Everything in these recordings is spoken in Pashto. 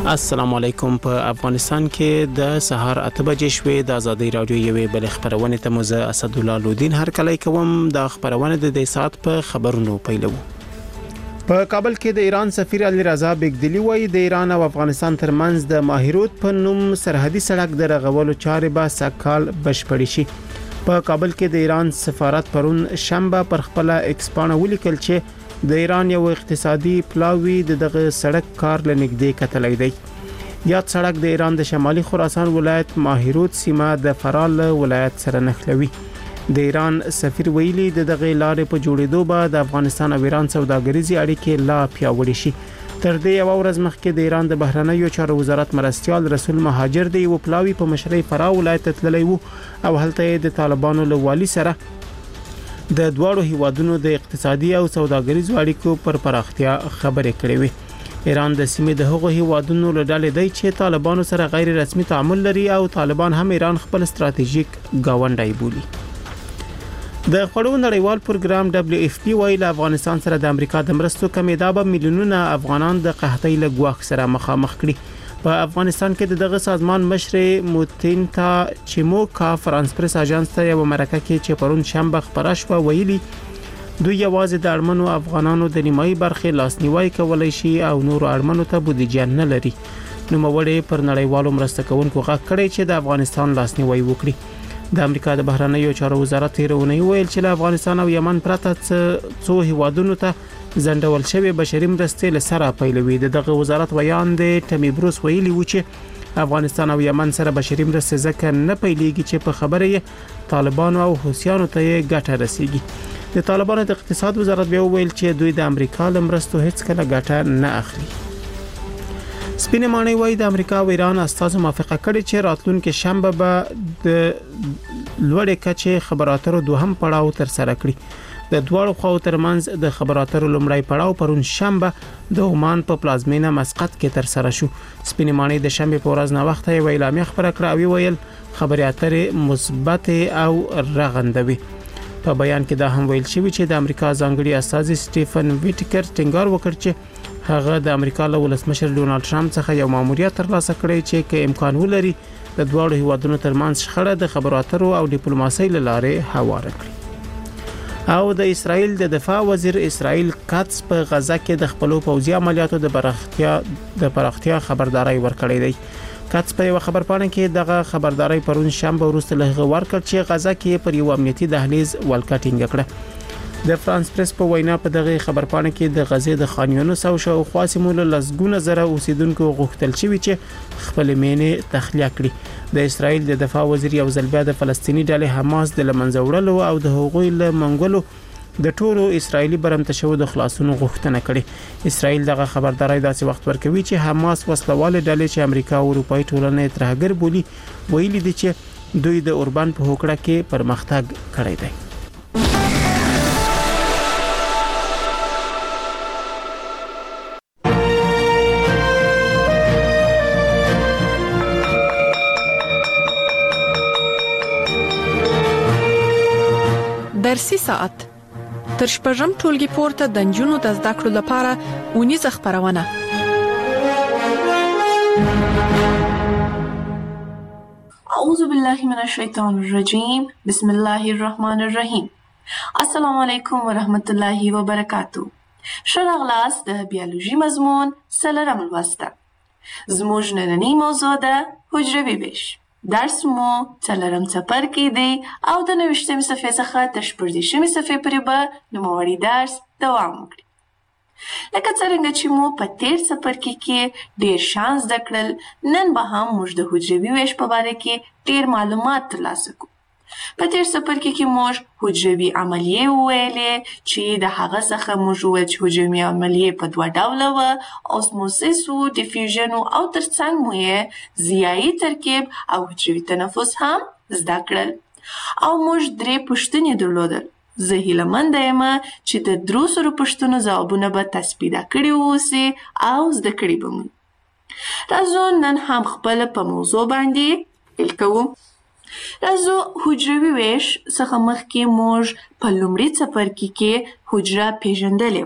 السلام علیکم. په افغانستان کې د سهار 8 بجې شوې د ازادي رادیو یوې بل خبرونه ته مزه اسد الله لودین هر کله کوم د خبرونه د دې سات په خبرونو پیلو. په کابل کې د ایران سفیر علي رضا بیگدلی وایي د ایران او افغانستان ترمنځ د ماهیروت په نوم سرحدي سړک د رغولو چارې به سکهال بشپړې شي. په کابل کې د ایران سفارت پرون شنبه پر خپل ایکسپانه ولیکل چې د ایران یو اقتصادي پلاوی دغه سړک کار لنګدې کتلای دی. یاد سړک د ایران د شمالي خراسان ولایت ماهیروت سیمه د فرال ولایت سره نښلوي. د ایران سفیر ویلي دغه لارې په جوړېدو به د افغانستان او ایران سوداګریزي اړیکې لا پیاوړې شي. تر دې یو ورځ مخکې د ایران د بهرنیو چارو وزارت مرستيال رسول مهاجر دی او پلاوی په مشرۍ فراه ولایت تللی وو او هلته د طالبانو له والی سره د دواړو هیوادونو د اقتصادي او سوداګریزو اړیکو پر پراختیا خبرې کړې وي. ایران د سیمې د هغو هیوادونو له ډلې دی چې طالبانو سره غیر رسمي تعامل لري او طالبان هم ایران خپل ستراتیژیک گاونډی بولي. د خړو نړیوال پروګرام WFP وایي له افغانستان سره د امریکا د مرستو کمیدا به میلیونونه افغانان د قحطۍ له ګواښ سره مخامخ کړي. په افغانستان کې دغه سازمان مشر موتینتا چیموکا فرانس پریس اژانس ته یو مرکه کې چې پرون شنبه خبره شوه ویلي دوی یوازې د اړمنو افغانانو د نیمایي برخې لاسنیوي کولای شي او نور اړمنو ته بودیجه نه لري. نوموړي پر نړیوالو مرسته کوونکو غږ کړی چې د افغانستان لاسنیوي وکړي. د امریکا د بهرنیو چارو وزارت هیرونی ویل چې له افغانستان او یمن پرته څو هیوادونو ته زندول شوی بشري مرستې له سره پیلوي. دغه وزارت بیان د ټمی بروس ویلي و چې افغانستان او یمن سره بشري مرستې ځکه نه پیلېږي چې په خبره طالبانو او حوثیانو ته ګټه رسیږي. د طالبانو د اقتصاد وزارت بیا ویل چې دوی د امریکا له مرستو هیڅ کله ګټه نه اخلي. سپینې ماڼۍ وایي د امریکا او ایران استازو موافقه کړې چې راتلونکي شنبه به د لوړې کچې خبراتو دوهم پړاو تر سره کړي. د دواړو خواو ترمنځ د خبراتو لومړی پړاو پرون شنبه د عمان په پلازمینه مسقط کې تر سره شو. سپینې ماڼۍ د شنبه په ورځ نه وخت یې اعلامیه خبره کړه او ویل خبرې اترې مثبت او رغندوي. په بیان کې دا هم ویل شوی چې د امریکا ځانګړي استازي سټیفن ویټکر ټینګار وکړ چې هغه د امریکا له ولسمشر ډونالد ټرمپ څخه یو ماموریت ترلاسه کړی چې کې امکان ولري د دواړو هیوادونو ترمنځ شخړه د خبرو اترو او ډیپلوماسۍ لاره هواره کړي. او د اسرائیل د دفاع وزیر اسرائیل کاتس په غزا کې د خپل پوځي عملیاتو د پراختیا خبرداري ورکړې دی. کاتس په یو خبرپاڼه کې دغه خبرداري پرون شنبه وروسته له ورکړ چې غزا کې پر یو امنیتي دهلیز ولکټینګ کړه. د فرانس پریس په وینا په دغه خبرپاڼه کې د غزې د خان یونس او شاوخوا سیمو له لسګونه زره اوسیدونکو غوښتل شوی چې خپل مینې تخلیه کړي. د اسرائیل د دفاع وزیر یو ځل بیا د فلسطینی ډلې حماس د لمنځه وړلو او د هغوی له منګولو د ټولو اسرایلی برمته شو د خلاصونو غوښتنه کړې. اسرائیل دغه خبرداري داسې وخت ورکوي چې حماس وسلواله ډلې چې امریکا او اروپאי ټولنې ترهګر بولي ویلي دي چې دوی د اوربان په هوکړه کې پرمختګ کړی دی. درسي ساعت تر شپږم ټولګي پورته د نجونو د زده کړو لپاره ونیزه خبرونه. اعوذ بالله من الشیطان الرجیم بسم الله الرحمن الرحیم. السلام علیکم ورحمت الله وبرکاتو. شراغلاس د بیولوژي مضمون سلرم لوسته. زموږ نننی موضوع ده حجروي ویش. درس مو څلورم څپرکی دی او د 90مې صفحې څخه تر 14مې صفحې پورې به نوموړی درس دوام وکړي. لکه څرنګه چې مو په تیر څپرکي کې ډیر شان زده کړل، نن به هم موږ د حجروي ویش په باره کې ډیر معلومات ترلاسه کوو. په تیر څپرکي کې موږ حجروي عملیې وویلې چې د هغه څخه موږ وویل چې حجروي عملیې په دوه ډوله وه، اوسموسیس و ډیفیوژن او ترڅنګ مو یې ضیایي ترکیب او حجروي تنفس هم زده کړل. او موږ 3 پوښتنې درلودل. زه هیله منده یم چې د 300 پوښتنو ځوابونه به تاسو پیدا کړي اوسئ او زده کړي به مو. راځو نن هم خپل په موضوع باندې پیل کوو. راځو حجروي ویش څخه مخکې موږ په لومړي څپرکي کې حجره پیژندلې وه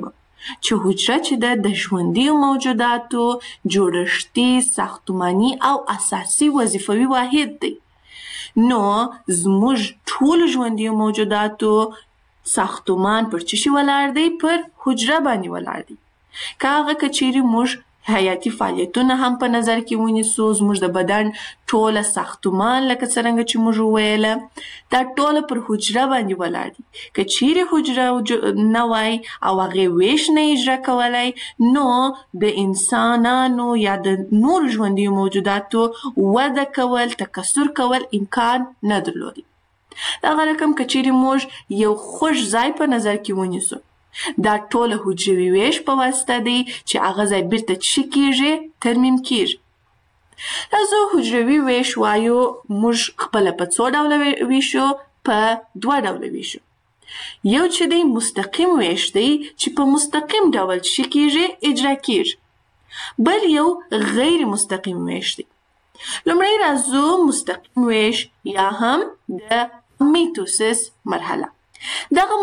چې حجره چې د ژوندي موجوداتو جوړښتي، ساختماني او اساسي وظیفوي واحد دی. نو زموږ ټول ژوندي موجوداتو ساختمان پر څه شي ولاړ دی؟ پر حجره باندې ولاړ دی. که هغه که چیرې موږ حیاتي فعالیتونه هم په نظر کې ونیسو، زموږ د بدن ټوله ساختمان لکه څرنګه چې موږ وویله دا ټوله پر حجره باندې ولاړ دي. که چیرې حجره نه وای او هغې ویش نه اجرا کولی، نو د انسانانو یا د نورو ژوندیو موجوداتو وده کول، تکثر کول امکان نه درلودی. دغه رقم که چیرې موږ یو خوږ ځای په نظر کې ونیسو، دا ټوله حجروي ویش په واسطه دی چې هغه ځای بیرته څه کیږي؟ ترمیم کیږي. راځو حجروي ویش وایو موږ خپله په څو ډوله ویشو؟ په 2 ډوله ویشو. یو چې دی مستقیم ویش دی چې په مستقیم ډول څه کیږي؟ اجرا کیږي. بل یو غیر مستقیم ویش دی. لومړی راځو مستقیم ویش یا هم د میتوسیس مرحله. دغه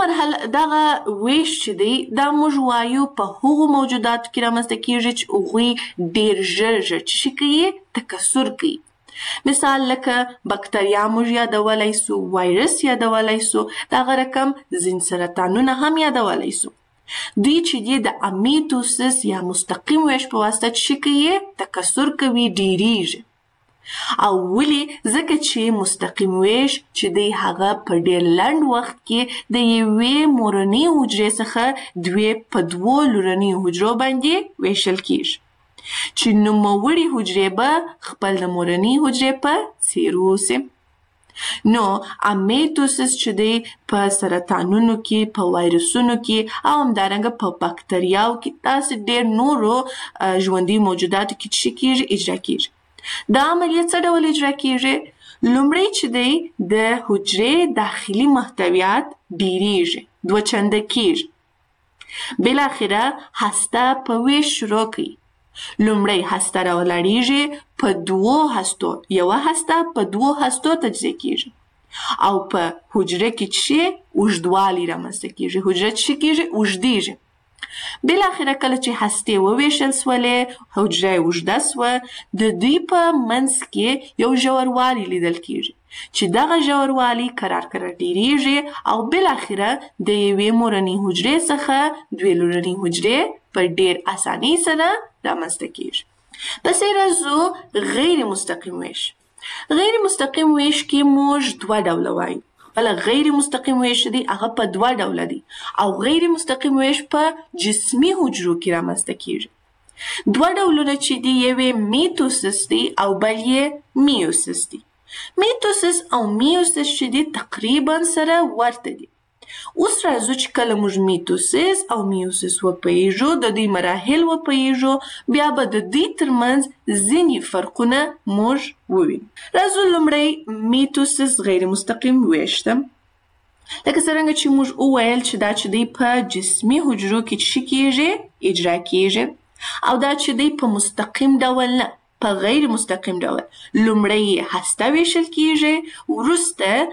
ویش چې دی دا موږ وایو په هغو موجوداتو کې رامنځته کیږي چې هغوی ډیر ژر څه کوي؟ تکثر کوي. مثال لکه بکتریا موږ یادولی سو، وایرس یادولی سو، دغه رقم ځین سرطانونه هم یادولی سو. دوی چې دی د امیتوسیس یا مستقیم ویش په واسطه څه کوي؟ تکثر کوي، ډیریږي. او ولی؟ ځکه چې مستقیم ویش چې دی هغه په ډیر لنډ وخت کې د یوې مورنۍ حجرې څخه 2 لورنۍ حجرو باندې ویشل کیږي، چې نوموړي حجرې به خپل د مورنۍ حجرې په څیر اوسي. نو امیتوسیس چې دی په سرطانونو کې، په وایرسونو کې او همدارنګه په بکتریاو کې، داسې ډیر نورو ژوندي موجوداتو کې څه کیږي؟ اجرا کیږي. دا عملیه څه ډول اجرا کیږي؟ لومړی چې دی د حجرې داخلي محتویات ډیریږي، 2 چنده کیږي. بالاخره هسته په ویش شروع کوي. لومړی هسته راولاړیږي په 2 هستو، یوه هسته په 2 هستو تجزیه کیږي او په حجره کې څه اوږدوالی رامنځته کیږي، حجره څه کیږي؟ اوږدیږي. بالاخره کله چې هستې وویشل سولې، حجره اوږده سوه، د دوی په منځ کې یو ژوروالی لیدل کیږي چې دغه ژوروالی کرار ډیریږي او بالاخره د یوې مورنۍ حجرې څخه 2 لورنۍ حجرې په ډیر اسانۍ سره رامنځته کیږي. پسې راځو غیر مستقیم ویش. غیر مستقیم ویش کې موږ 2 ډوله وایو. بله غیر مستقیم ویش دی هغه په 2 ډوله دی او غیر مستقیم ویش په جسمي حجرو کې رامنځته کیږي. 2 ډولونه چې دی یوې میتوسیس دی او بل یې میوسیس دی. میتوسیس او میوسیس چې دی تقریبا سره ورته دي. اوس راځو چې کله موږ میتوسیس او میوسیس وپیژو، د دوی مراحل وپیژو، بیا به د دوی ترمنځ ځینې فرقونه موږ ووینو. راځو لومړی میتوسیس غیر مستقیم ویش ته. لکه څرنګه چې موږ وویل چې دا چې دی په جسمي حجرو کې څه کیږي؟ اجرا کیږي. او دا چې دی په مستقیم ډول نه، په غیر مستقیم ډول. لومړی هسته ویشل کیږي، وروسته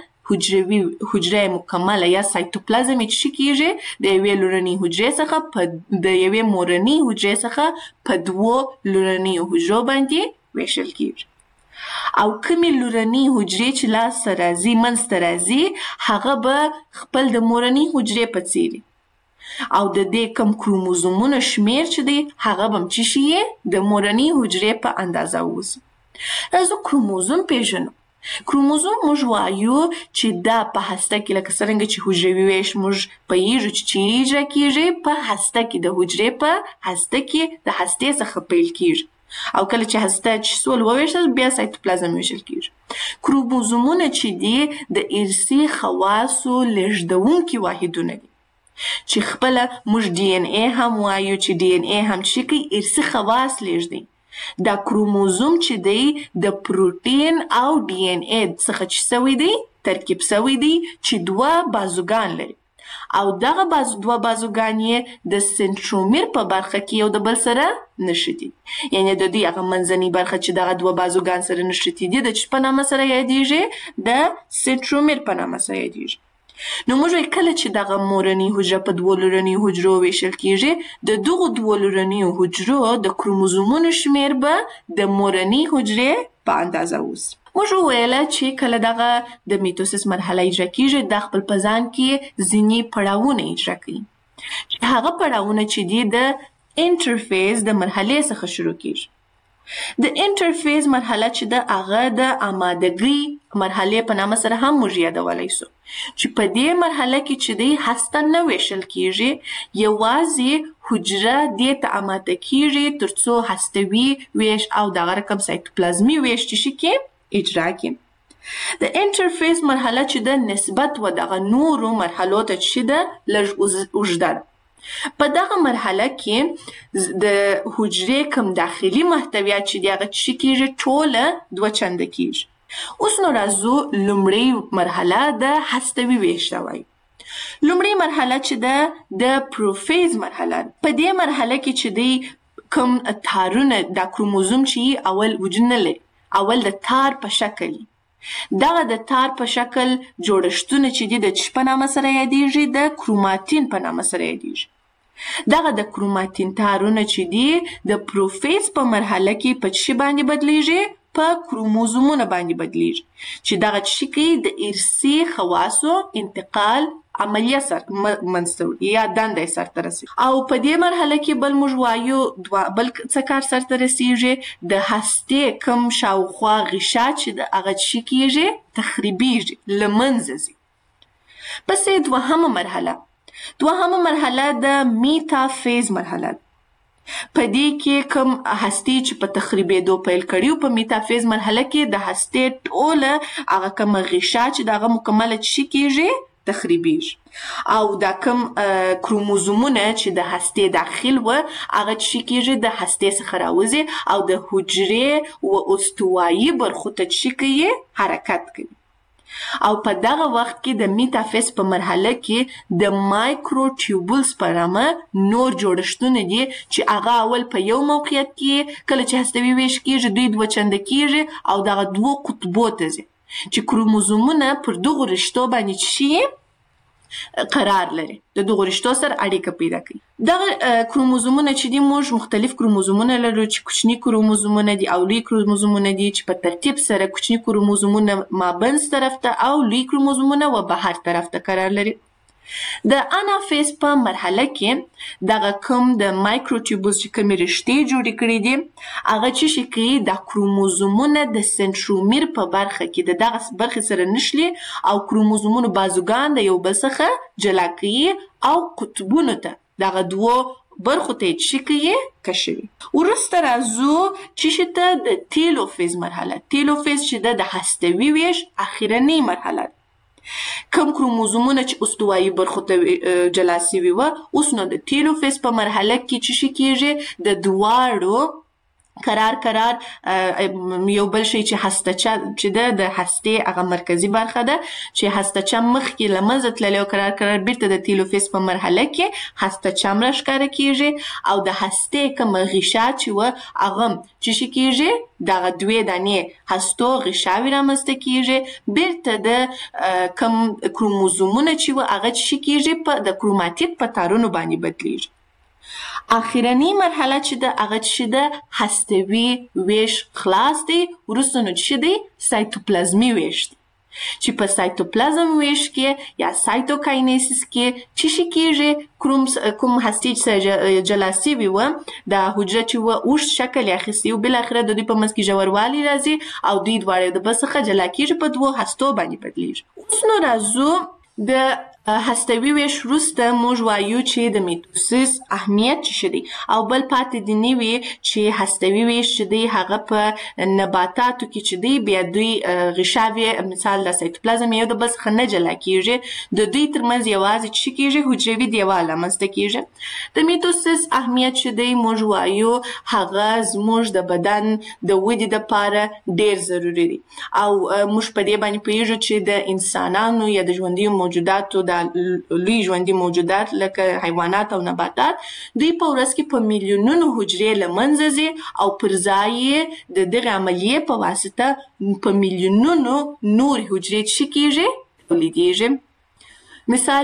حجره مکمله یا سایتوپلازم چې کیږي د یوې لورنۍ حجرې څخه د یوې مورنۍ حجرې څخه په 2 لورنۍ حجرو باندې ویشل کیږي. او کومې لورنۍ حجرې چې لاسته راځي، منځته راځي، هغه به خپل د مورنۍ حجرې په څیر او د دې کم کروموزومونو شمیر چې دی هغه به څه شي؟ د مورنۍ حجرې په اندازه اوسي. راځو کروموزوم پیژنو. کروموزوم موږ وایو چې دا په هسته کې لکه څرنګه چې حجروي ویش موږ پوهیږو چې چیرې اجرا کیږي، په هسته کې د حجرې په هسته کې د هستې څخه پیل کیږي او کله چې هسته چې سول وویشل بیا سایتوپلازم ویشل کیږي. کروموزومونه چې دي د ارثي خواصو لیږدونکي واحدونه دي چې خپله موږ ډي ان اے هم وایو چې ډي ان اے هم څه کوي؟ ارثي خواص لیږدوي. دا کروموزوم چې دی د پروتین او ډي ان اے څخه چې سوی دی، ترکیب سوی دی چې 2 بازوګان لري او دغه 2 بازوګان یې د سنترومیر په برخه کې یو د بل سره نښتي. یعنی د دې هغه منځنۍ برخه چې دغه 2 بازوګان سره نښتي دي د چ په نامه سره یادیږي؟ د سنترومیر په نامه سره یادیږي. نو موږ کله چې دغه مورنۍ حجره په دوه لورنۍ حجرو ویشل کیږي د دغه دوه لورنۍ حجرو د کروموزومونو شمیر به د مورنۍ حجرې په اندازه اوس. موږ ویل چې کله دغه د میتوسیس مرحله اجرا کیږي د خپل پزان کې ځینی پړاوونه اجرا کوي. هغه پړاوونه چې دي د انټرفیس د مرحله څخه شروع کیږي. د انټرفیس مرحله چې د هغه د آمادګۍ مرحله په نامه سره هم موږ یادولای شو چې په دې مرحله کې چې د هسته نه ویشل کیږي یوازې حجره دې ته آماده کیږي ترڅو هستوي ویش او دغه رقم سایتوپلازمي ویش چې کې اجرا کړي. د انټرفیس مرحله چې د نسبت و دغه نورو مرحلو ته چې د لږ اوږده په دغه مرحله کې د حجرې کوم داخلي محتویات چې دی هغه چې کېږي ټوله دوه چنده کېږي. اوس نو راځو لومړی مرحله د هستوي ویش ته وایي. لومړی مرحله چې د پروفیز مرحله په دې مرحله کې چې دی کوم تارونه د کروموزوم چې اول وجود نه لري اول د تار په شکل دغه د تار په شکل جوړښتونه چې دي د چی په نامه سره یادیږي د کروماتین په نامه سره یادیږي. دغه د کروماتین تارونه چې دي د پروفیز په مرحله کې په چی باندې بدلیږي په کروموزومونه باندې بدلیږي چې دغه چی کې د ارثي خواصو انتقال عملیه سر منستور یا دنده سرته رسي. او په دې مرحله کې بل موږ وایو بل څه کار سرته رسیږي د هستې کم شاوخوا غشا چې د هغه چی کېږي تخریبیږي له منځه ځي. پسې دوهمه مرحله د میتافیز مرحله. په دې کې کوم هستې چې په تخریبېدو پیل کړي په میتافیز مرحله کې د هستې ټوله هغه کوم غشا چې دغه مکمله چی کېږي تخریبیږي او دا کوم کروموزومونه چې د هستې داخل و هغه چی کېږي د هستې څخه راوځي او د حجرې و استوایي برخو ته چی کوي حرکت کوي. او په دغه وخت کې د میتافیز په مرحله کې د مایکروټیوبولز په نامه نور جوړښتونه دي چې هغه اول په یو موقعیت کې کله چې هستوي ویش کېږي دوی دوه چنده کېږي او دغه دوه قطبو ته ځي چې کروموزومونه پر دغو رشتو باندې شي قرار لري د دغو رشتو سره اړیکه پیدا کوي. دغه کروموزومونه چې دي موږ مختلف کروموزومونه لرو چې کوچني کروموزومونه دي او لوی کروموزومونه دي چې په ترتیب سره کوچني کروموزومونه مابینځ طرف ته او لوی کروموزومونه و بهر طرف ته قرار لري. د انافیز په مرحله کې دغه کوم د مایکروټیوبولز چې کومې رشتې جوړې کړي دي هغه چې کوي د کروموزومونه د سنترومیر په برخه کې د دغه برخې سره نښلي او کروموزومونو بازوګان د یو بل څخه جلا کوي او قطبونو ته دغه دوه برخو ته چې کوي کشوي. وروسته راځو چې ته د تیلوفیز مرحله. تیلوفیز چې د هستوي ویش اخرنۍ مرحله کوم کروموزومونه چې استوایي برخو ته جلا سوي وه اوس نو د تیلوفیز په مرحله کې چې کېږي د دواړو قرار یو بل شی چې هستچه چې د هستې هغه مرکزی برخه ده چې هستچه مخکې له منځه تللی او قرار بیرته د تیلوفیز په مرحله کې هستچه هم راښکاره کېږي او د هستې کومه غشا چې وه هغه چې کېږي دغه دوې دانې هستو غشاوې رامنځته کېږي بیرته د کوم کروموزومونه چې وه هغه چې کېږي د کروماتید په تارونو باندې بدلیږي. اخرنۍ مرحله چې ده هغه چې ده هستوي ویش خلاص دی. وروسته نو چې دی سایتوپلازمي ویش دی چې په سایتوپلازم ویش کې یا سایتوکاینیسیس کې چې کېږي کوم هستې چې جلا سوي وه د حجره چې وه اوږد شکل یې اخیستی و بالاخره د دوی په منځ کې ژوروالی راځي او دوی دواړه د بل څخه جلا کېږي په دوو هستو باندې بدلیږي. اوس نو راځو د هستوي ویش وروسته موږ وایو چې د میتوسیس اهمیت څه دی او بل پاتې دي نوي چې هستوي ویش چې دی هغه په نباتاتو کې چې دی بیا دوی غشاوې مثال د سایتوپلازم یو د بل څخه نه جلا کېږي د دوی ترمنځ یوازې څه کېږي حجروي دیوال رامنځته کېږي. د میتوسیس اهمیت چې دی موږ وایو هغه زموږ د بدن د ودې دپاره ډېر ضروري دی او موږ په دې باندې پوهېږو چې د انسانانو یا د ژوندیو موجوداتو د لوی ژوندي موجودات لکه حیوانات او نباتات دوی په ورځ کې په میلیونونو حجرې له منځه ځي او پر ځای یې د دغې عملیې په واسطه په میلیونونو نورې حجرې چې کېږي تولیدېږي. مثال